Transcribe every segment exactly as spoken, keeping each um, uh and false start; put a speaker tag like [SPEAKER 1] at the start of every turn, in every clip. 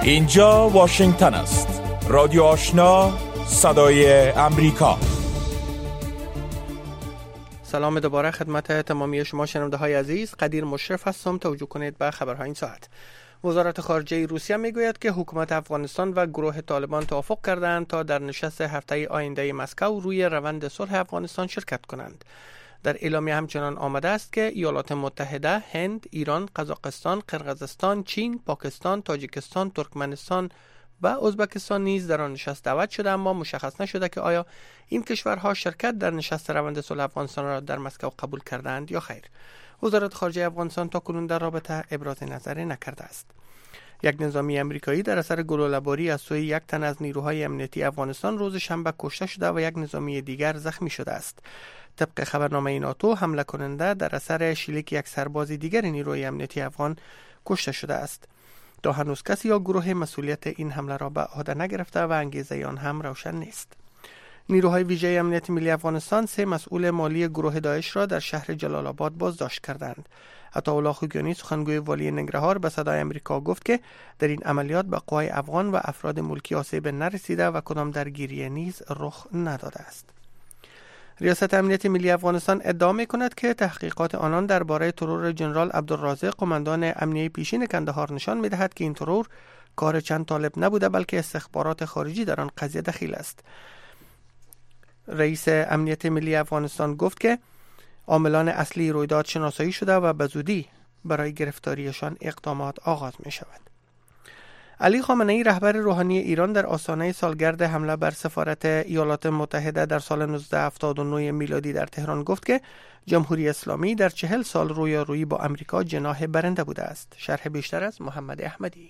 [SPEAKER 1] اینجا واشنگتن است. رادیو آشنا، صدای امریکا.
[SPEAKER 2] سلام دوباره خدمت تمامی شما شنونده های عزیز. قدیر مشرف هستم. توجه کنید به خبرهای این ساعت. وزارت خارجه روسیه میگوید که حکومت افغانستان و گروه طالبان توافق کردند تا در نشست هفته آینده مسکو روی روند صلح افغانستان شرکت کنند. در اعلامیه همچنان آمده است که ایالات متحده، هند، ایران، قزاقستان، قرقیزستان، چین، پاکستان، تاجیکستان، ترکمنستان و ازبکستان نیز در آن نشست دعوت شده، اما مشخص نشده که آیا این کشورها شرکت در نشست روند صلح افغانستان را در مسکو قبول کردند یا خیر. وزارت خارجه افغانستان تاکنون در رابطه ابراز نظری نکرده است. یک نظامی امریکایی در اثر گلوله‌باری از سوی یک تن از نیروهای امنیتی افغانستان روز شنبه کشته شده و یک نظامی دیگر زخمی شده است. طبق خبرنامه ناتو، حمله کننده در اثر شلیک یک سرباز دیگر نیروی امنیتی افغان کشته شده است. تا هنوز کسی یا گروه مسئولیت این حمله را به عهده نگرفته و انگیزه آن هم روشن نیست. نیروهای ویژه امنیت ملی افغانستان سه مسئول مالی گروه داعش را در شهر جلال آباد بازداشت کردند. عطاالله خوگیانی، سخنگوی والی ننگرهار، به صدای امریکا گفت که در این عملیات به قوای افغان و افراد ملکی آسیب نرسیده و کدام درگیری نیز رخ نداده است. ریاست امنیت ملی افغانستان ادعا می‌کند که تحقیقات آنان درباره ترور جنرال عبدالرازق، قماندان امنیه پیشین کندهار، نشان می‌دهد که این ترور کار چند طالب نبوده، بلکه استخبارات خارجی در آن قضیه دخیل است. رئیس امنیت ملی افغانستان گفت که عاملان اصلی رویداد شناسایی شده و به زودی برای گرفتاریشان اقدامات آغاز می شود. علی خامنه‌ای، رهبر روحانی ایران، در آستانه سالگرد حمله بر سفارت ایالات متحده در سال نوزده هفتاد و نه میلادی در تهران گفت که جمهوری اسلامی در چهل سال رویارویی با امریکا جناح برنده بوده است. شرح بیشتر از محمد احمدی.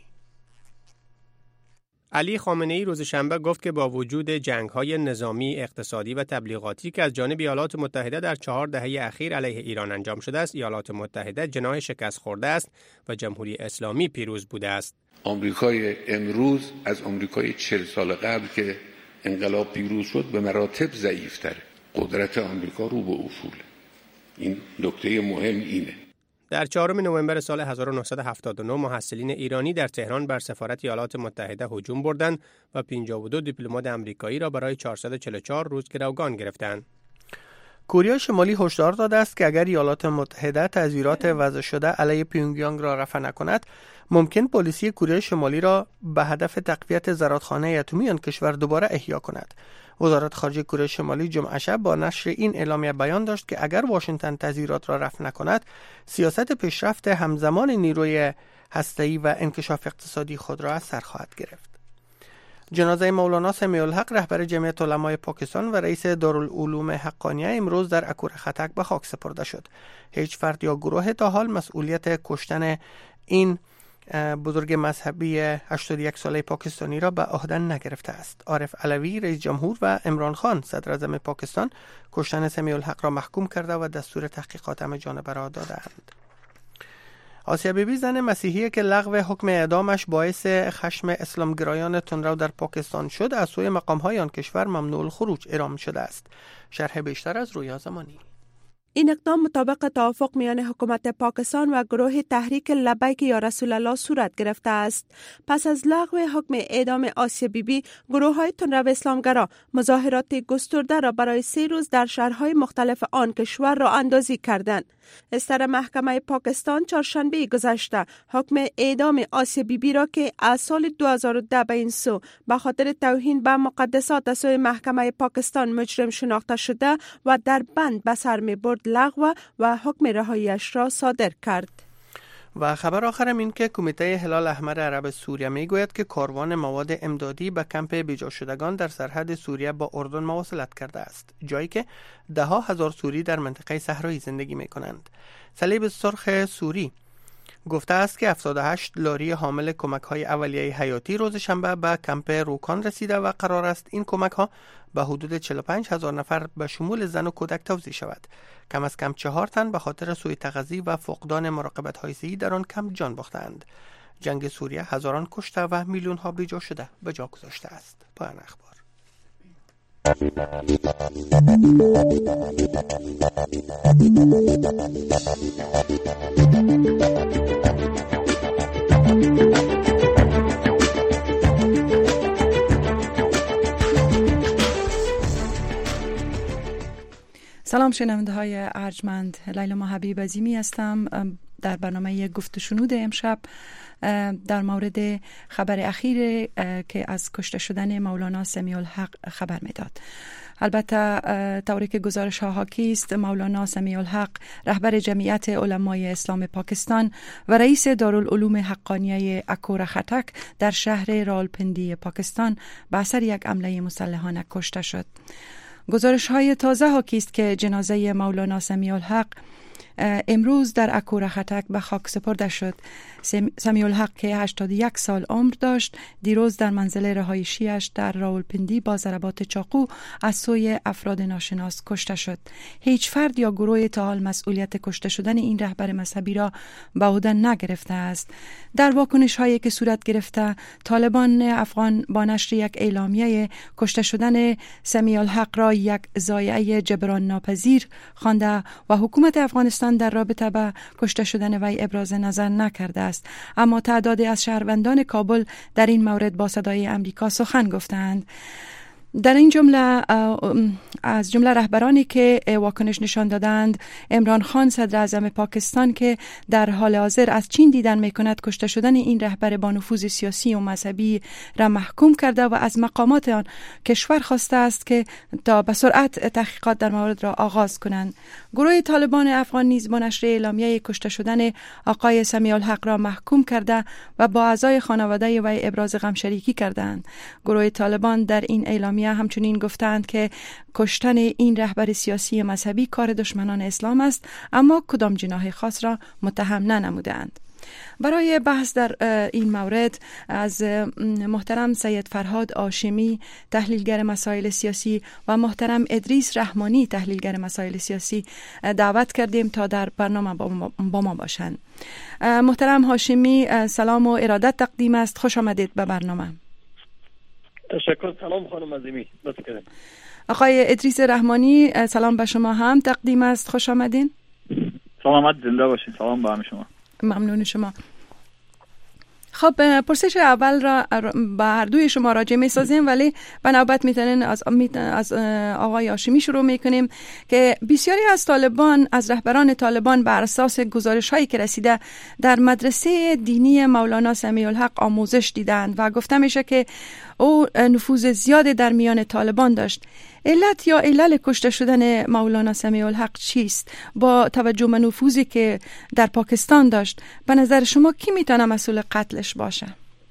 [SPEAKER 3] علی خامنه‌ای روز شنبه گفت که با وجود جنگ‌های نظامی، اقتصادی و تبلیغاتی که از جانب ایالات متحده در چهار دهه اخیر علیه ایران انجام شده است، ایالات متحده جناح شکست خورده است و جمهوری اسلامی پیروز بوده است.
[SPEAKER 4] آمریکای امروز از آمریکای چهل سال قبل که انقلاب پیروز شد به مراتب ضعیف‌تره. قدرت آمریکا رو به افول. این نکته مهم اینه.
[SPEAKER 3] در چهارم نوامبر سال هزار و نهصد و هفتاد و نه محصلین ایرانی در تهران بر سفارت ایالات متحده هجوم بردند و پنجاه و دو دیپلمات آمریکایی را برای چهارصد و چهل و چهار روز گروگان گرفتند.
[SPEAKER 2] کره شمالی هشدار داده است که اگر ایالات متحده تظاهرات وضع شده علیه پیونگیانگ را رفع نکند، ممکن پلیسی کره شمالی را به هدف تقویت زرادخانه اتمی آن کشور دوباره احیا کند. وزارت خارجه کره شمالی جمعه شب با نشر این اعلامیه بیان داشت که اگر واشنگتن تظاهرات را رفع نکند، سیاست پیشرفت همزمان نیروی هسته‌ای و انکشاف اقتصادی خود را از سر خواهد گرفت. جنازه مولانا سمیع الحق، رهبر جمعیت علمای پاکستان و رئیس دارالعلوم حقانیه، امروز در اکور خطک به خاک سپرده شد. هیچ فرد یا گروه تا حال مسئولیت کشتن این بزرگ مذهبی هشتاد و یک ساله پاکستانی را به عهده نگرفته است. عارف علوی، رئیس جمهور، و عمران خان، صدر اعظم پاکستان، کشتن سمیع الحق را محکوم کرده و دستور تحقیقات همه جانبه را دادند. آسیا بیبی، زن مسیحی که لغو حکم اعدامش باعث خشم اسلامگرایان تندرو در پاکستان شد، از سوی مقام‌های آن کشور ممنوع الخروج اعلام شده است. شرح بیشتر از رویا زمانی.
[SPEAKER 5] این اقدام مطابق توافق میان حکومت پاکستان و گروه تحریک لبیک یا رسول الله صورت گرفته است. پس از لغو حکم اعدام آسیا بیبی، گروه های تندرو اسلامگرا مظاهرات گسترده را برای سه روز در شهرهای مختلف آن کشور را اندازی کردند. استر محکمه پاکستان چهارشنبه گذشته حکم اعدام آسیا بیبی را که از سال دو هزار و ده به این سو به خاطر توهین به مقدسات از سوی محکمه پاکستان مجرم شناخته شده و در بند به سر می برد، لغو و حکم رهایی‌اش را صادر کرد.
[SPEAKER 2] و خبر آخرم این که کمیته هلال احمر عرب سوریه می گوید که کاروان مواد امدادی به کمپ بیجا شدگان در سرحد سوریه با اردن مواصلت کرده است، جایی که ده ها هزار سوری در منطقه صحرایی زندگی می کنند. صلیب سرخ سوری گفته است که هفتاد و هشت لاری حامل کمک‌های اولیه حیاتی روز شنبه به کمپ روکان رسیده و قرار است این کمک‌ها به حدود چهل و پنج هزار نفر به شمول زن و کودک توزیع شود. کم از کم چهار تن به خاطر سوء تغذیه و فقدان مراقبت‌های صحی در آن کمپ جان باختند. جنگ سوریه هزاران کشته و میلیون‌ها بیجا شده به جا گذاشته است. پایان اخبار.
[SPEAKER 6] سلام شنونده های ارجمند، لیلا حبیب عظیمی هستم. در برنامه گفت و شنود امشب در مورد خبر اخیر که از کشته شدن مولانا سمیع الحق خبر میداد. البته طوری که گزارش ها حاکی است، مولانا سمیع الحق رهبر جمعیت علمای اسلام پاکستان و رئیس دارالعلوم حقانیه اکور خټک در شهر راولپنڈی پاکستان به اثر یک حمله مسلحانه کشته شد. گزارش های تازه حاکی است که جنازه مولانا سمیع الحق امروز در اکور خټک به خاک سپرده شد. سمیع الحق که هشتاد و یک سال عمر داشت، دیروز در منزل رهایشیش در راولپنڈی با ضربات چاقو از سوی افراد ناشناس کشته شد. هیچ فرد یا گروه تا حال مسئولیت کشته شدن این رهبر مذهبی را به عهده نگرفته است. در واکنش هایی که صورت گرفته، طالبان افغان با نشر یک اعلامیه کشته شدن سمیع الحق را یک ضایعه جبران ناپذیر خوانده و حکومت افغانستان در رابطه با کشته شدن وی ابراز نظر نکرده است. اما تعدادی از شهروندان کابل در این مورد با صدای امریکا سخن گفتند. در این جمله از جمله رهبرانی که واکنش نشان دادند، عمران خان صدر اعظم پاکستان که در حال حاضر از چین دیدن میکند کشته شدن این رهبر با نفوذ سیاسی و مذهبی را محکوم کرده و از مقامات آن کشور خواسته است که تا به سرعت تحقیقات در مورد را آغاز کنند. گروه طالبان افغان نیز با نشر اعلامیه کشته شدن آقای سمیع الحق را محکوم کرده و با اعضای خانواده وی ابراز غم شریکی کردند. گروه طالبان در این اعلامیه همچنین گفتند که کشتن این رهبر سیاسی مذهبی کار دشمنان اسلام است، اما کدام جناح خاص را متهم ننمودند. برای بحث در این مورد از محترم سید فرهاد هاشمی تحلیلگر مسائل سیاسی و محترم ادریس رحمانی تحلیلگر مسائل سیاسی دعوت کردیم تا در برنامه با ما باشند. محترم هاشمی، سلام و ارادت تقدیم است. خوش آمدید به برنامه.
[SPEAKER 7] تشکر. سلام خانم عظیمی. لطفاً.
[SPEAKER 6] آقای ادریس رحمانی، سلام به شما هم تقدیم است. خوش آمدین.
[SPEAKER 7] سلامت زنده باشین. سلام به همه شما.
[SPEAKER 6] ممنون شما. خب پرسش اول را به هر دوی شما راجع می سازیم، ولی به نوبت میتونین از از آقای هاشمی شروع میکنیم که بسیاری از طالبان، از رهبران طالبان بر اساس گزارش هایی که رسیده در مدرسه دینی مولانا سمیع الحق آموزش دیدند و گفته میشه که او نفوذ زیاد در میان طالبان داشت. علت یا علل کشته شدن مولانا سمیع الحق چیست؟ با توجه به نفوذی که در پاکستان داشت، به نظر شما کی میتونه مسئول قتلش باشه؟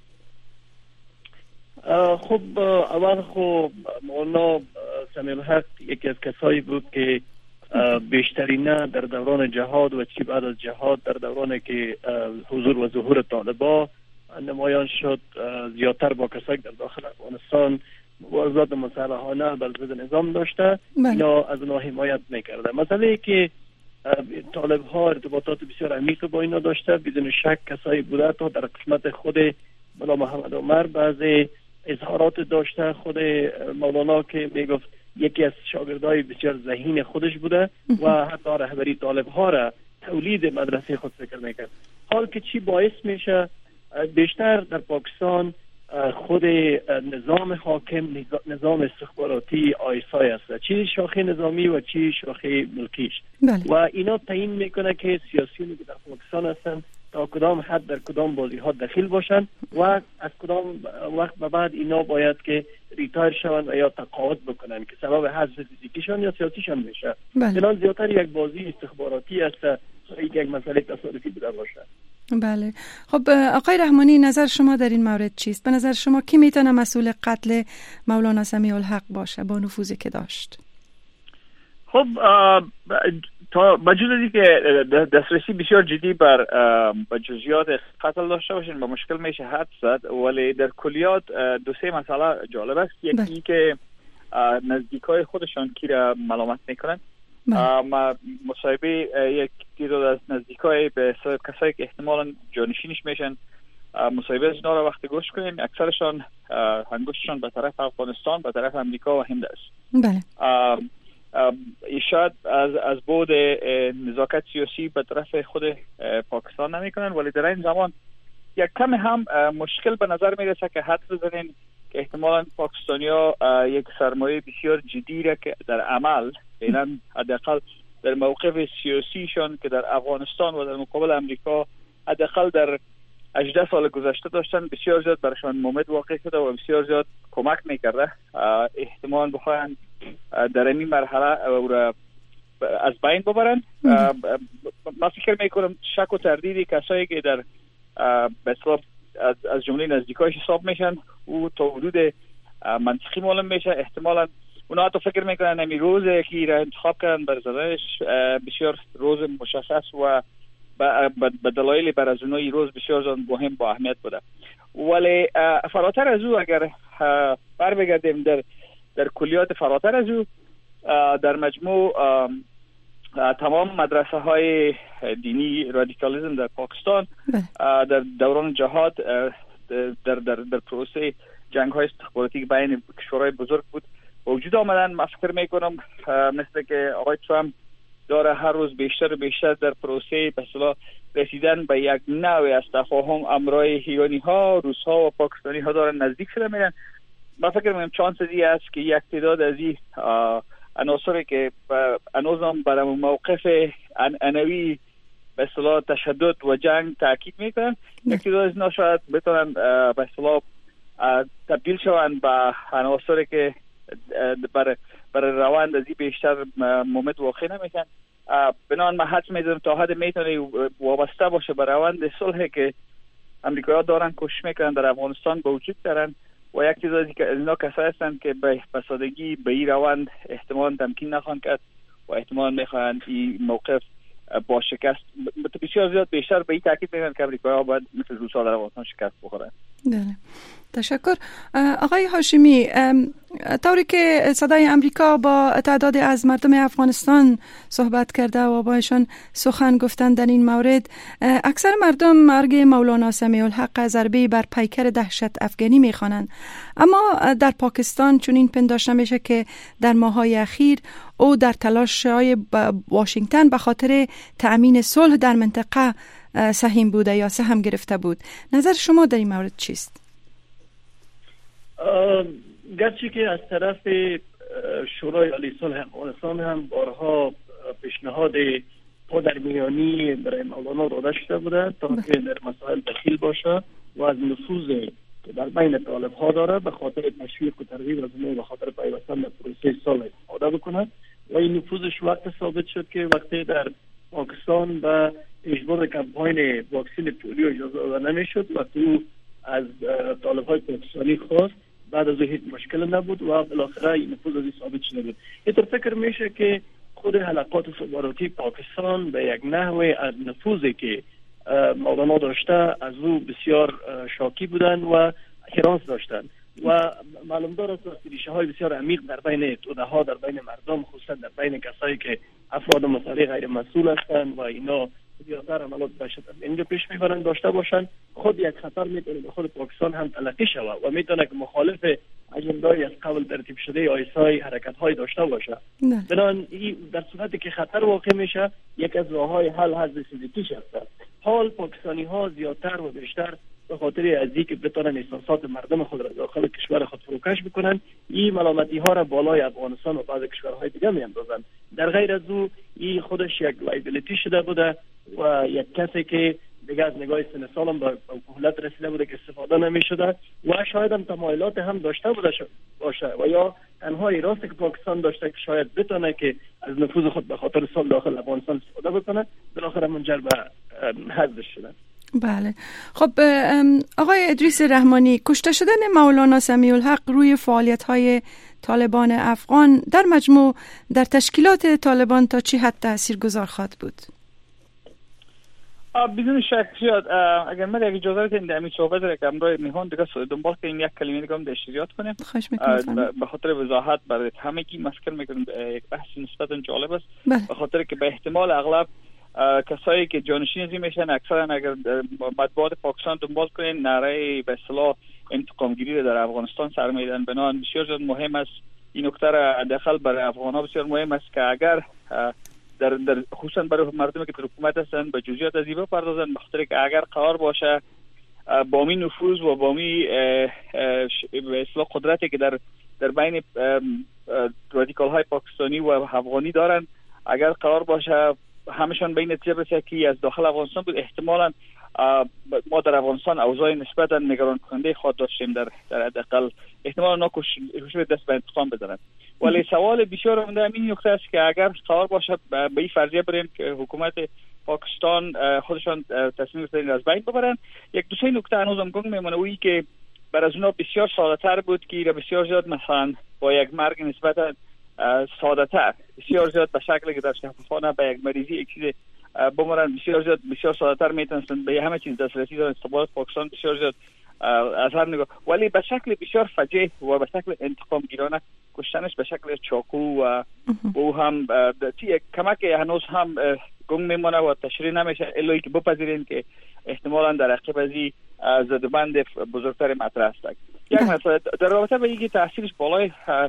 [SPEAKER 7] خب اول خب مولانا سمیع الحق یکی از کسایی بود که بیشترین در دوران جهاد و چی بعد از جهاد در دورانی که حضور و ظهور طالبان نمایان شد، زیادتر با کسایی در داخل افغانستان مبارزات مسلحانه بر ضد نظام داشته، اینا از اونها حمایت میکرده. مسئله ای که طالب ها ارتباطات بسیار عمیق با اینا داشته، بدون شک کسایی بوده تا در قسمت خود مولا محمد عمر بعضی اظهارات داشته. خود مولانا که میگفت یکی از شاگردای بسیار ذهین خودش بوده و حتی رهبری طالب ها را تولید مدرسه خود فکر میکرد. حال که چی باعث میشه بیشتر در پاکستان خود نظام حاکم، نظام استخباراتی آیسای است، چی شاخه نظامی و چی شاخه ملکیش. بله. و اینا تعیین میکنه که سیاسیونی که در پاکستان هستن تا کدام حد در کدام بازی ها دخیل باشن و از کدام وقت به بعد اینا باید که ریتایر شون و یا تقاعد بکنن که سبب حذف فیزیکیشان یا سیاسیشان میشه. بله. زیادتر یک بازی استخباراتی است تا یک مسئله تصادفی بوده باشه.
[SPEAKER 6] بله. خب آقای رحمانی، نظر شما در این مورد چیست؟ به نظر شما کی میتونه مسئول قتل مولانا سمیع الحق باشه با نفوذی که داشت؟
[SPEAKER 8] خب تا بجز از اینکه دسترسی بسیار جدی بر جزئیات قتل داشته باشین با مشکل میشه حد زد، ولی در کلیات دو سه مسئله جالب است. یکی که نزدیکای خودشان کی را ملامت میکنن. ما مصاحبه یک تعداد از نزدیکای به کسایی که احتمالاً جانشینش میشن مصاحبه از اینا را وقتی گوش کنین، اکثرشان هنگوششان به طرف افغانستان، به طرف امریکا و هند است. بله. شاید از از بعد نزاکت سیاسی به طرف خود پاکستان نمیکنن، ولی در این زمان یک کم هم مشکل به نظر میرسه که حد بزنین که احتمالاً پاکستانیا یک سرمایه بسیار جدی را که در عمل فعلا حداقل در موقف سیاسیشان که در افغانستان و در مقابل امریکا حداقل در هجده سال گذشته داشتن بسیار زیاد برشان مومد واقع شده و بسیار زیاد کمک میکرده. احتمال بخواهند در این مرحله او را از بین ببرن. من فکر میکنم شک و تردیدی کسایی که در بسیار از از جمله نزدیکایش حساب میشن او تا حدود منطقی معلوم میشه. احتمالاً اونا حتی فکر میکنن همین روزی که را انتخاب کردن بر زدنش بسیار روز مشخص و به دلایل بر از اونایی روز بسیار زیاد مهم با اهمیت بوده. ولی فراتر از او اگر بر بگردیم در در کلیات فراتر از او در مجموع تمام مدرسه های دینی رادیکالیسم در پاکستان در دوران جهاد در در در پروسه جنگ های استخباراتی بین کشورهای بزرگ بود وجود آمدن. من فکر میکنم مثل که آقای ترامپ داره هر روز بیشتر و بیشتر در پروسه به اصطلاح رسیدن به یک نوع از تفاهم امرای ایرانی ها، روس ها و پاکستانی ها دارن نزدیک شده میرن. من فکر میکنم چانس دی است که یک تعداد از این عناصری که هنوزم بر موقف انوی به اصطلاح تشدد و جنگ تاکید میکنن، یک تعداد از اینا شاید بتونن به اصطلاح تبدیل شوند به عناصری که برای برای روند از این بیشتر مومد واقع نمیشن. بنابراین من حدس میزنم تا حد میتونه وابسته باشه به روند صلحی که امریکایی‌ها دارن کوشش میکنن در افغانستان به وجود دارن و یک چیز از اینا کسایی هستن که به سادگی به این روند احتمال تمکین نخواهند کرد و احتمال میخواهند این موقف با شکست بسیار زیاد بیشتر به این تاکید میکنن که امریکایی‌ها باید مثل روس‌ها در افغانستان شکست بخورن.
[SPEAKER 6] بله. تشکر. آقای هاشمی، طوری که صدای امریکا با تعدادی از مردم افغانستان صحبت کرده و باشون سخن گفتن در این مورد، اکثر مردم مرگ مولانا سمیع الحق ضربه بر پیکر دهشت افغانی میخوانند، اما در پاکستان چون این پنداشته میشه که در ماه‌های اخیر او در تلاش‌های واشنگتن به خاطر تأمین صلح در منطقه سهم بوده یا سهم گرفته بود. نظر شما در این مورد چیست؟
[SPEAKER 7] گرچه که از طرف شورای عالی صلح افغانستان هم بارها پیشنهاد پادرمیانی برای مولانا داده شده بوده تا که در مسائل دخیل باشه و از نفوذ که در بین طالب ها داره به خاطر تشویق و ترغیب از اونها به خاطر پیوستن به پروسه صلح استفاده بکنه و این نفوذش وقت ثابت شد که وقتی در پاکستان به اجبار کمپاین واکسین پولیو اجازه داده نمیشد و تو از طالب های پاکستانی خواست، بعد از هیچ مشکل نبود و بالاخره این نفوذ از ثابت شده بود. اینطور فکر میشه که خود حلقات استخباراتی پاکستان به یک نحوه از نفوذی که مولانا داشته از او بسیار شاکی بودن و حراس داشتن و معلوم داره که ریشه های بسیار عمیق در بین توده ها، در بین مردم، خصوصا در بین کسایی که افراد مسئله غیر مسئول هستند و اینا زیادتر عملات داشتن اینجا پیش میبرن داشته باشن، خود یک خطر میتونه به خود پاکستان هم تلقی شود و میتونه که مخالف اجندای از قبل ترتیب شده آیسای حرکت های داشته باشه. بنابراین در صورتی که خطر واقع میشه یک از راههای حل حل رسیدگیش هست. حال پاکستانی ها زیادتر و بیشتر به خاطر از اینکه بتونن احساسات مردم خود را داخل کشور خود فروکش بکنن، این ملامتی ها را بالای افغانستان و بعض کشورهای دیگه میاندازن. در غیر از او این خودش یک لایبیلیتی شده بوده و یک کسی که دیگه از نگاه سن سالم به کهولت رسیده بوده که استفاده نمی شده و شاید هم تمایلات هم داشته بوده باشه و یا تنها راست که پاکستان داشته که شاید بتونه که از نفوذ خود به خاطر سال داخل افغانستان استفاده بکنه، بالاخره منجر به حذفش شده.
[SPEAKER 6] بله. خب آقای ادریس رحمانی، کشته شدن مولانا سمیع الحق روی فعالیت‌های طالبان افغان در مجموع در تشکیلات طالبان تا چه حد تاثیرگذار خواهد بود؟
[SPEAKER 8] بدون شک زیاد. اگر من یک اجازه بدید در این صحبت را که امروز میهون دیگه دنبال کنیم یک کلمه دیگه هم اشتراک کنیم.
[SPEAKER 6] خواهش می‌کنم.
[SPEAKER 8] به خاطر وضاحت برای همگی مسکر میکنم یک بحث نسبتا جالب است. به خاطر که به احتمال اغلب کسایی که جانشین ازی میشن اکثرا اگر مطبوعات پاکستان دنبال کنین نعره به اصطلاح انتقام گیری را در افغانستان سر میدن. بنابراین بسیار زیاد مهم است این نکته را داخل برای افغان‌ها بسیار مهم است که اگر در در خصوصا برای مردمی که در حکومت هستند به جزئیات از این بپردازن، به خاطر که اگر قرار باشه با می نفوذ و با می به اصطلاح قدرتی که در در بین رادیکال های پاکستانی و افغانی دارن. اگر قرار باشه همشان به این نتیجه برسه که از داخل افغانستان بود، احتمالاً ما در افغانستان اوضاع نسبتاً نگران کننده خود داشتیم، در در حداقل احتمالاً اونا کوشش دست به انتقام بزنن. ولی سوال بسیار مهمه این نکته است که اگر قرار باشه به این فرضیه بریم که حکومت پاکستان خودشان تصمیم گرفتن از بین ببرن، یک دو سه نکته هنوزم گنگ میمونه، وی که بر از اونا بسیار ساده تر بود که را بسیار زیاد مثلا با یک مرگ نسبتاً ساده تر، بسیار زیاد به شکلی که در شفاخانه به یک مریضی یک چیز بمرن، بسیار زیاد بسیار ساده تر میتونستن به همه چیز دسترسی دارن. استخبارات پاکستان بسیار زیاد از هر نگاه، ولی به شکل بسیار فجیع و به شکل انتقام گیرانه کشتنش به شکل چاقو و او هم کمک هنوز هم گنگ میمونه و تشریح نمیشه الا که بپذیرین که احتمالاً در عقب از این زدبند بزرگتر مطرح است. یک مسئله در رابطه با اینکه تاثیرش بالای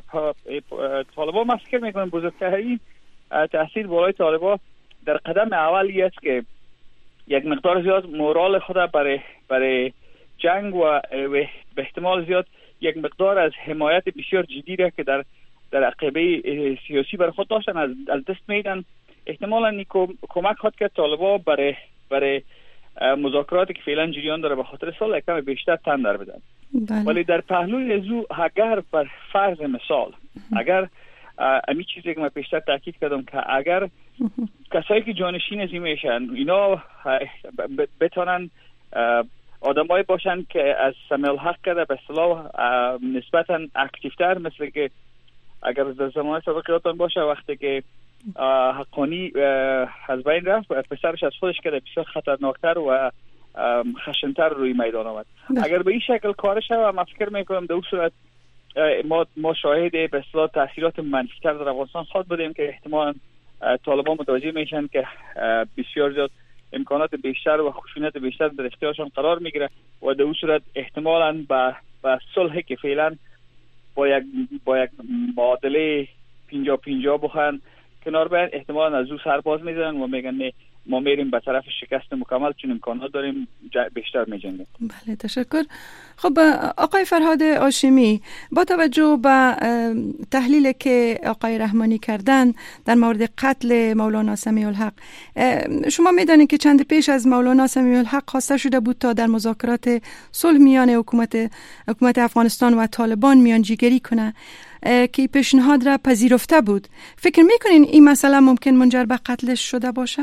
[SPEAKER 8] طالبان، من فکر میکنم بزرگترین تاثیر بالای طالبان در قدم اولی است که یک مقدار زیاد مورال خود برای برای جنگ و به احتمال زیاد یک مقدار از حمایت بسیار جدی را که در در عقبه سیاسی بر خود داشتن از, از دست میدن. احتمالاً نیکو کمک خود که طالبان برای برای مذاکراتی که فعلا جریان داره به خاطر سال کم بیشتر تن در بدن. بله. ولی در پهلوی ازو اگر بر فرض مثال اگر امی چیزی که من پیشتر تاکید کردم که اگر کسایی که جانشین ازی میشن اینا بتونن آدمایی باشن که از سمیع الحق کرده به اصطلاح نسبتا اکتیفتر، مثل که اگر در زمان سابقیاتان باشه وقتی که حقانی از بین رفت پسرش از خودش کرده بسیار خطرناکتر و خشنتر روی میدان آمد. اگر به این شکل کارش و من فکر میکنم در اون صورت ما ما شاهد به اصطلاح تاثیرات منفی‌تر در افغانستان خواهد بودیم که احتمالاً طالبان متوجه میشن که بسیار زیاد امکانات بیشتر و خشونت بیشتر در اختیارشان قرار میگیره و در اون صورت احتمالاً با با صلحی که فعلا با یک با یک معادله پنجاه پنجاه بخوان کنار بیان، احتمالاً از او سر باز میزنن و میگن نه ما میریم به طرف شکست مکمل چون امکانات داریم بیشتر میجنگیم.
[SPEAKER 6] بله تشکر. خب آقای فرهاد هاشمی، با توجه به تحلیلی که آقای رحمانی کردن در مورد قتل مولانا سمیع الحق، شما میدانید که چند پیش از مولانا سمیع الحق خواسته شده بود تا در مذاکرات صلح میان حکومت حکومت افغانستان و طالبان میانجیگری کنه که پیشنهاد را پذیرفته بود. فکر میکنین این مسئله ممکن منجر به قتلش شده باشه؟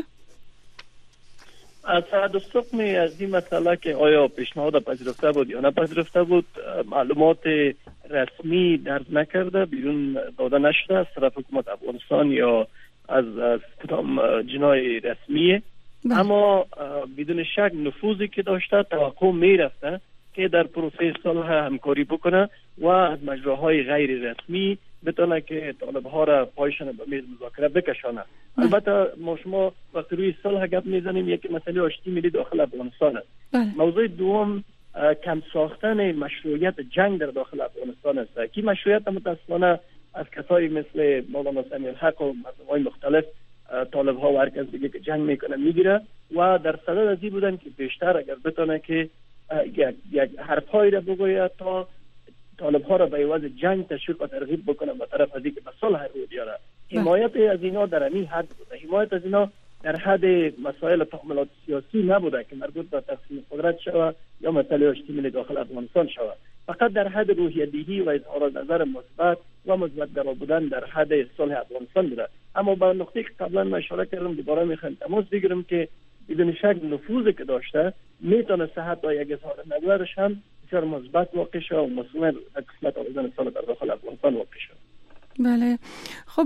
[SPEAKER 7] از تحدث می از این مسئله که آیا پیشنهاد پذیرفته بود یا نپذیرفته بود معلومات رسمی درج نکرده، بیرون داده نشده از طرف حکومت افغانستان یا از از کدام جنای رسمیه. اما بدون شک نفوذی که داشته توقع می رفته که در پروسه صلح همکاری بکنه و از مجراهای غیر رسمی بتونه که طالب‌ها را پایشان به میز مذاکره بکشانه. البته ما شما وقتی روی صلح گپ میزنیم یک مسئله آشتی ملی داخل افغانستان است. موضوع دوم کم ساختن مشروعیت جنگ در داخل افغانستان است که مشروعیت متأسفانه از کسایی مثل مولانا سمیع الحق و مذهب‌های مختلف طالب‌ها و هر کس دیگه که جنگ میکنه میگیره و در صدد از این بودن که بیشتر اگر بتونه که یک یک حرفایی را بگوید تا طالب‌ها را به عوض جنگ تشویق و ترغیب بکنه به طرف از اینکه به صلح رو بیاره. حمایت از اینا در همین حد بوده، حمایت از اینا در حد مسائل تعاملات سیاسی نبوده که مربوط به تقسیم قدرت شود یا مسئله آشتی ملی داخل افغانستان شود، فقط در حد روحیه دهی و اظهار نظر مثبت و مثبت‌گرا بودن در حد صلح افغانستان بوده. اما به نقطه‌ای که قبلا من اشاره کردم دوباره میخوام تماس بگیرم که بدون شک نفوذی که داشته میتونه صحت و یک اظهار نظرش هم بسیار مثبت واقع شد و مسئول قسمت آویزان صلح در داخل افغانستان واقع شد.
[SPEAKER 6] بله. خب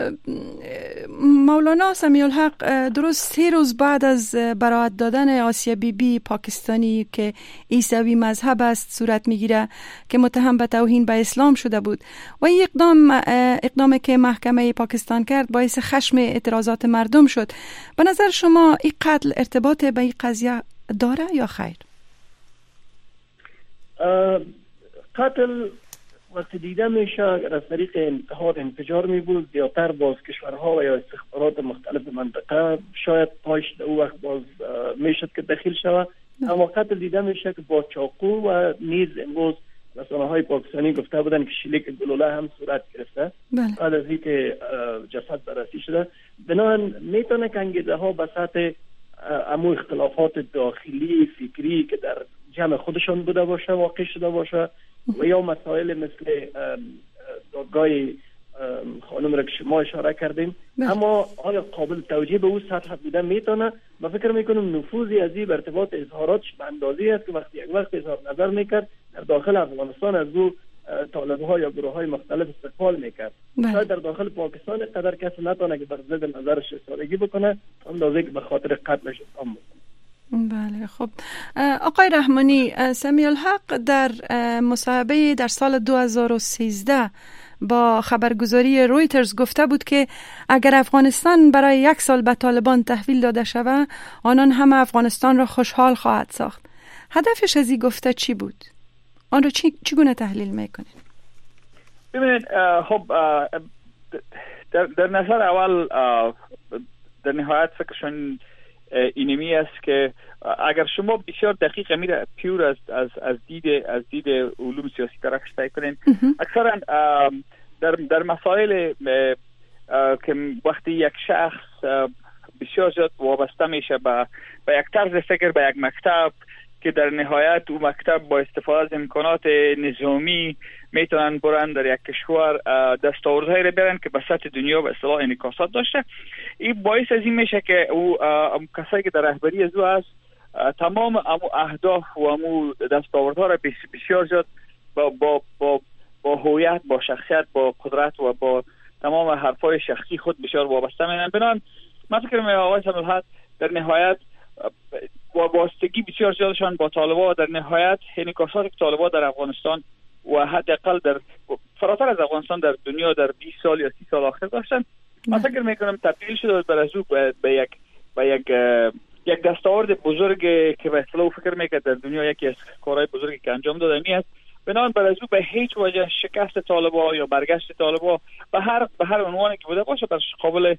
[SPEAKER 6] مولانا سمیع الحق درست سه روز بعد از براءت دادن آسیا بیبی پاکستانی که عیسوی مذهب است صورت میگیره که متهم به توهین به اسلام شده بود و این اقدام اقدامی که محکمه پاکستان کرد باعث خشم اعتراضات مردم شد. به نظر شما این قتل ارتباط به این قضیه داره یا خیر؟
[SPEAKER 7] قتل وقتی دیده میشه از طریق انتحار انفجار می بود، زیادتر باز کشورها و یا استخبارات مختلف منطقه شاید پایش او وقت باز میشد که دخیل شود. اما قتل دیده میشه که با چاقو و نیز امروز رسانه‌های پاکستانی گفته بودن که شلیک گلوله هم صورت گرفته.
[SPEAKER 6] بله.
[SPEAKER 7] بعد از اینکه جسد بررسی شده، بنابراین میتونه که انگیزه ها به سطح امو اختلافات داخلی فکری که در جمع خودشان بوده باشه واقع شده باشه و یا مسائل مثل دادگاه خانم را که شما اشاره کردیم. بله. اما آیا قابل توجیه به اون سطح بوده میتونه؟ من فکر میکنم نفوذی از این ارتباط اظهاراتش به اندازه‌ای است که وقتی یک وقت اظهار نظر میکرد در داخل افغانستان از او طالب‌ها یا گروه‌های مختلف استقبال میکرد. شاید در داخل پاکستان قدر کسی نتونه که بر ضد نظرش ایستادگی بکنه اندازه که به خاطر قتلش اتهام بکنه.
[SPEAKER 6] بله. خب آقای رحمانی، سمیع الحق در مصاحبه در سال دو هزار و سیزده با خبرگزاری رویترز گفته بود که اگر افغانستان برای یک سال به طالبان تحویل داده شود آنان همه افغانستان را خوشحال خواهد ساخت. هدفش از این گفته چی بود؟ آن را چی چگونه تحلیل میکنید؟
[SPEAKER 8] ببینید، خب در, در نظر اول در نهایت فکرشون اینمی است که اگر شما بسیار دقیق میره پیور از از از دید از دید علوم سیاسی طرفش تای کنین، اکثرا در در مسائل که وقتی یک شخص بسیار زیاد وابسته میشه به به یک طرز فکر، به یک مکتب که در نهایت او مکتب با استفاده از امکانات نظامی میتونن برن در یک کشور دستاوردهایی رو بیارن که به سطح دنیا به اصطلاح انعکاسات داشته. این باعث از این میشه که او کسایی که در رهبری از او هست تمام امو اهداف و امو دستاوردها را بسیار زیاد با با با با هویت، با شخصیت، با قدرت و با تمام حرفای شخصی خود بسیار وابسته میشن. بنابراین من فکر می‌کنم آقای سمیع الحق در نهایت وابستگی بسیار زیادشان با طالبان در نهایت انعکاسات طالبان در افغانستان و حداقل در فراتر از افغانستان در دنیا در بیست سال یا سی سال آخر داشتن. من فکر میکنم تبدیل شده بر از او به یک به یک یک دستاورد بزرگ که به اصطلاح فکر میکنه در دنیا یکی از کارهای بزرگی که انجام داده می است. بنابراین بر از او به هیچ وجه شکست طالبان یا برگشت طالبان به هر به هر عنوانی که بوده باشه برش قابل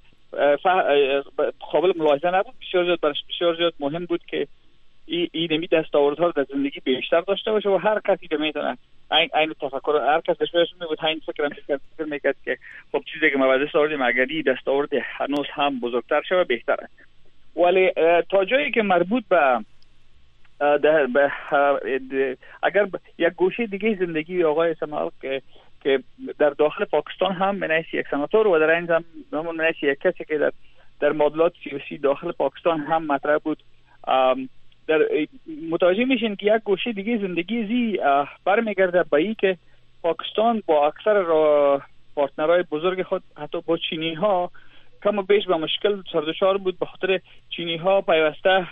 [SPEAKER 8] قابل ملاحظه نبود. بسیار زیاد برش بسیار زیاد مهم بود که این این دستاوردها رو در زندگی بیشتر داشته باشه و هر کسی که میتونه این این تفکر هر کس داشته باشه میگه این فکر میکرد فکر میکرد که خب چیزی که ما بعد دستاورد مگری دستاورد هنوز هم بزرگتر شه و بهتره. ولی تا جایی که مربوط به ده به اگر یک گوشه دیگه زندگی آقای سمیع که که در داخل پاکستان هم منیسی یک سناتور و در این زمان همون منیسی یک کسی که در در معادلات سیاسی داخل پاکستان هم مطرح بود، در متوجه میشین که یک گوشه دیگه زندگی زی برمیگرده به این که پاکستان با اکثر پارتنرهای بزرگ خود حتی با چینی ها کم و بیش به مشکل سردشار بود، به خاطر چینی ها پیوسته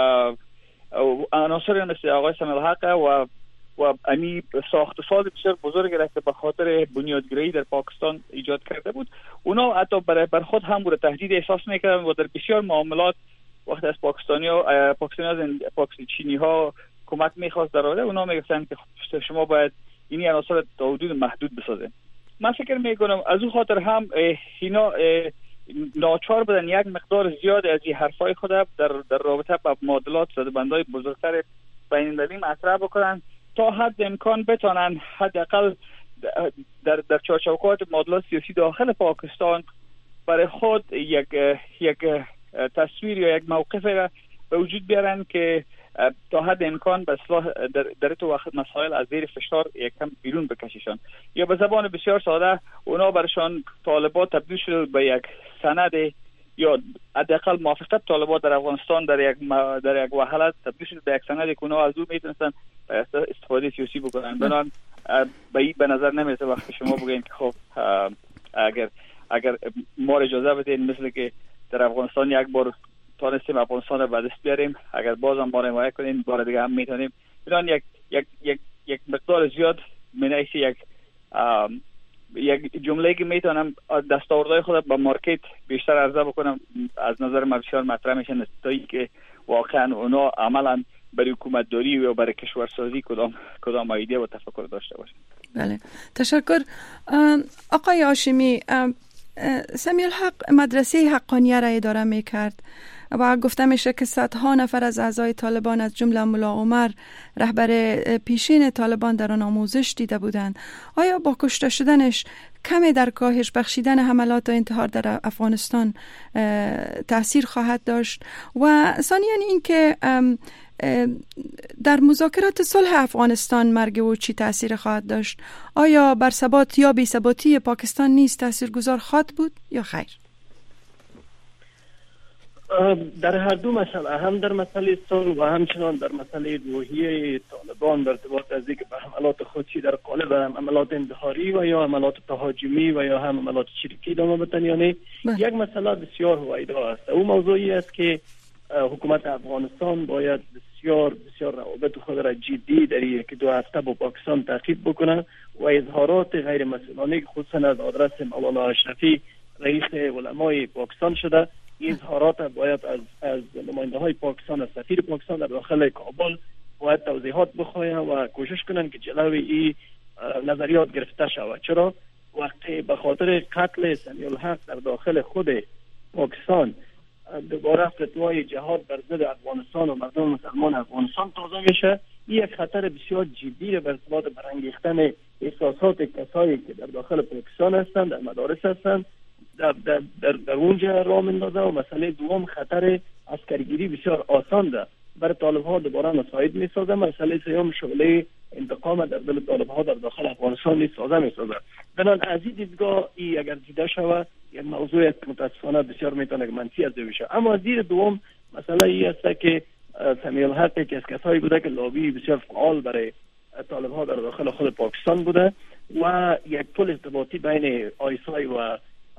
[SPEAKER 8] عناصر مثل آقای سمیع الحق و و امی ساخت و ساز بسیار بزرگی را که به خاطر بنیادگرایی در پاکستان ایجاد کرده بود، اونا حتی بر بر خود هم بود تهدید احساس میکردن و در بسیار معاملات وقتی از پاکستانی ها پاکستانی پاکستانی چینی ها کمک میخواست در آورده، اونا میگفتن که شما باید اینی عناصر تا حدود محدود بسازید. من فکر میکنم از اون خاطر هم اینا ناچار بودن یک مقدار زیاد از این حرفای خود در در رابطه با معادلات زدبندهای بزرگتر بین المللی مطرح بکنن تا حد امکان بتونن حداقل در در چارچوبات معادلات سیاسی داخل پاکستان برای خود یک یک تصویر یا یک موقف را به وجود بیارن که تا حد امکان به اصلاح در در تو وقت مسائل از زیر فشار یک کم بیرون بکشیشان. یا به زبان بسیار ساده اونا برشان طالبان تبدیل شده به یک سند یا حداقل موافقت طالبان در افغانستان در یک در یک وهله تبدیل شده به یک سندی که اونا از اون میتونستن استفاده سیاسی بکنن. بنابراین به این به نظر نمیاد وقتی شما بگین که خب اگر اگر ما اجازه بدین مثل که در افغانستان یک بار تانستیم افغانستان رو به دست بیاریم، اگر بازم ما رو حمایت کنیم بار دیگه هم میتونیم. بنابراین یک یک یک یک مقدار زیاد منیسی یک یک جمله که میتونم دستاوردهای خود با مارکت بیشتر عرضه بکنم از نظر من بسیار مطرح میشن تا اینکه واقعا اونا عملا برای حکومت داری و برای کشورسازی کدام کدام ایده و تفکر داشته باشن.
[SPEAKER 6] بله، تشکر. آقای هاشمی، سمیع الحق مدرسه حقانیه را اداره میکرد و گفته میشه که صدها نفر از اعضای طالبان از جمله ملا عمر رهبر پیشین طالبان در آن آموزش دیده بودند. آیا با کشته شدنش کمی در کاهش بخشیدن حملات و انتحار در افغانستان تأثیر خواهد داشت؟ و ثانیاً این که در مذاکرات صلح افغانستان مرگ او چی تأثیر خواهد داشت؟ آیا بر ثبات یا بی ثباتی پاکستان نیز تأثیرگذار خواهد بود یا خیر؟
[SPEAKER 7] در هر دو مسئله، هم در مسئله صلح و همچنان در مسئله روحیه طالبان در ارتباط از اینکه به حملات خودشی در قالب حملات انتحاری و یا حملات تهاجمی و یا هم حملات چریکی ادامه بدن یا نه، یک مسئله بسیار هویدا است. او موضوعی است که حکومت افغانستان باید بسیار بسیار روابط خود را جدی در یک دو هفته با پاکستان تعقیب بکنه و اظهارات غیر مسئولانه خصوصا از آدرس مولانا اشرفی رئیس علمای پاکستان شده، این اظهارات باید از از نماینده های پاکستان، از سفیر پاکستان در داخل کابل باید توضیحات بخواهند و کوشش کنند که جلوی این نظریات گرفته شود. چرا وقتی به خاطر قتل سمیع الحق در داخل خود پاکستان دوباره فتوای جهاد بر ضد افغانستان و مردم مسلمان افغانستان تازه میشه، این یک خطر بسیار جدی را به ارتباط برانگیختن احساسات کسایی که در داخل پاکستان هستند، در مدارس هستند، در, در, در, در اونجا راه میندازه. و مسئله دوم خطر عسکرگیری بسیار آسان ده برای طالب ها دوباره مساعد میسازه. مسئله سوم شعله انتقام در دل طالب ها در داخل افغانستان نیز سازه میسازه. بنان از این دیدگاه ای اگر دیده شود یک موضوع متاسفانه بسیار میتونه منفی از بشه. اما زیر دوم مسئله ای است که سمیع الحق که از کسایی بوده که لابی بسیار فعال برای طالب ها در داخل خود پاکستان بوده و یک پل ارتباطی بین آیسای و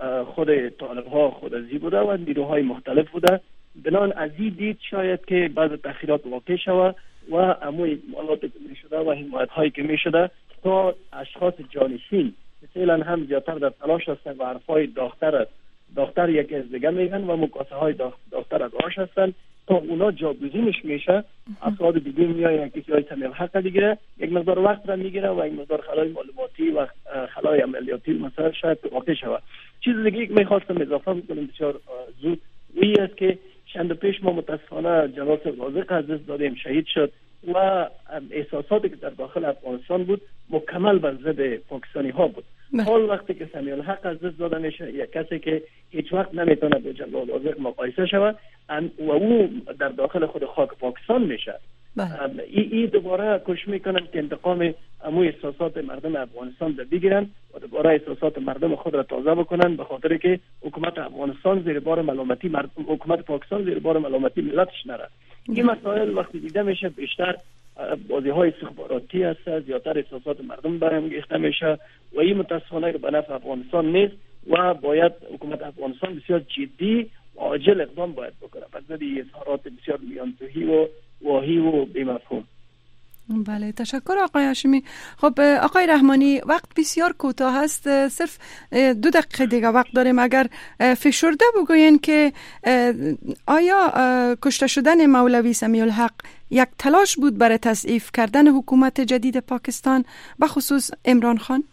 [SPEAKER 7] خود طالب ها خود ازی بوده و نیروهای مختلف بوده. بنان از این دید شاید که بعض تأخیرات واقع شود و اموی مالات که می شده و حمایت هایی که می شده تا اشخاص جانشین مثلا هم زیادتر در تلاش هستند و حرفای داختر داختر یکی از دیگه میگن و مکاسه های داختر از آش هستند تا اونا جاگزینش میشه. افراد دیگه میاین کسی های سمیع الحق دیگه یک مقدار وقت را میگیره و یک مقدار خلای معلوماتی و خلای عملیاتی مثلا شاید واقع شود. چیز دیگه که میخواستم اضافه کنم بسیار زود این است که چند پیش ما متاسفانه جناب رازق از دست دادیم، شهید شد و احساساتی که در داخل افغانستان بود مکمل بر ضد پاکستانی ها بود. حال وقتی که سمیع الحق از دست داده میشه یک کسی که هیچ وقت نمیتونه با جناب رازق مقایسه شود و او در داخل خود خاک پاکستان میشه، ای, ای دوباره کوشش میکنن که انتقام اموی احساسات مردم افغانستان را بگیرن و دوباره احساسات مردم خود را تازه بکنن، به خاطر که حکومت افغانستان زیر بار ملامتی مردم، حکومت پاکستان زیر بار ملامتی ملتش نره. این مسائل وقتی دیده میشه بیشتر بازی های استخباراتی هست، زیادتر احساسات مردم برانگیخته میشه و این متاسفانه به نفع افغانستان نیست و باید حکومت افغانستان بسیار جدی و عاجل اقدام باید بکنه پس ضد اظهارات بسیار میانتوهی و واهی و بی‌مفهوم.
[SPEAKER 6] بله، تشکر آقای هاشمی. خب آقای رحمانی، وقت بسیار کوتاه است، صرف دو دقیقه دیگه وقت داریم. اگر فشرده بگوین که آیا کشته شدن مولوی سمیع الحق یک تلاش بود برای تضعیف کردن حکومت جدید پاکستان به خصوص عمران خان؟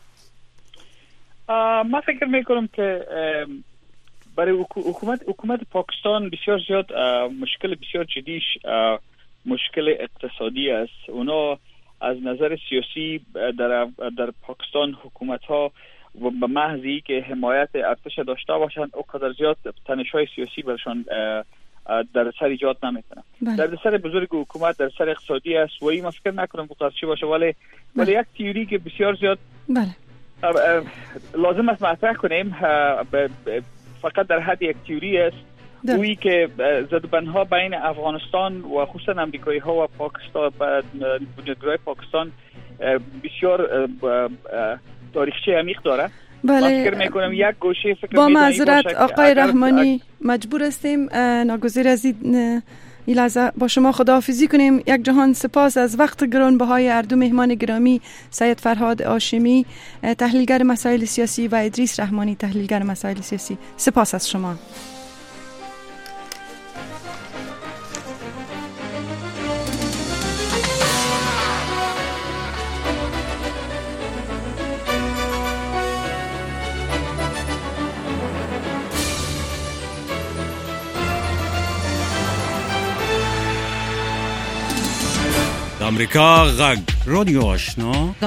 [SPEAKER 8] من فکر میکنم که برای حکومت حکومت پاکستان بسیار زیاد مشکل بسیار جدیش مشکل اقتصادی است. اونا از نظر سیاسی در در پاکستان حکومت ها و به محضی که حمایت ارتش داشته باشند او قدر زیاد تنش‌های سیاسی برشان در سر ایجاد نمیکنه. در سر بزرگ حکومت در سر اقتصادی است و این من فکر نکنم بخاطر باشه، ولی ولی یک تئوری که بسیار زیاد بله لازم است مطرح کنیم فقط در حد یک تئوری است، اویی که زدبندها بین افغانستان و خصوصا امریکایی ها و پاکستان و بنیادگرای پاکستان بسیار تاریخچه عمیق داره.
[SPEAKER 6] بله،
[SPEAKER 8] فکر میکنم یک گوشه فکر
[SPEAKER 6] با معذرت آقای رحمانی مجبور هستیم ناگزیر از این لحظه با شما خداحافظی کنیم. یک جهان سپاس از وقت گرانبهای اردو مهمان گرامی سید فرهاد هاشمی تحلیلگر مسائل سیاسی و ادریس رحمانی تحلیلگر مسائل سیاسی. سپاس از شما.
[SPEAKER 9] آمریکا غږ رادیو آشنا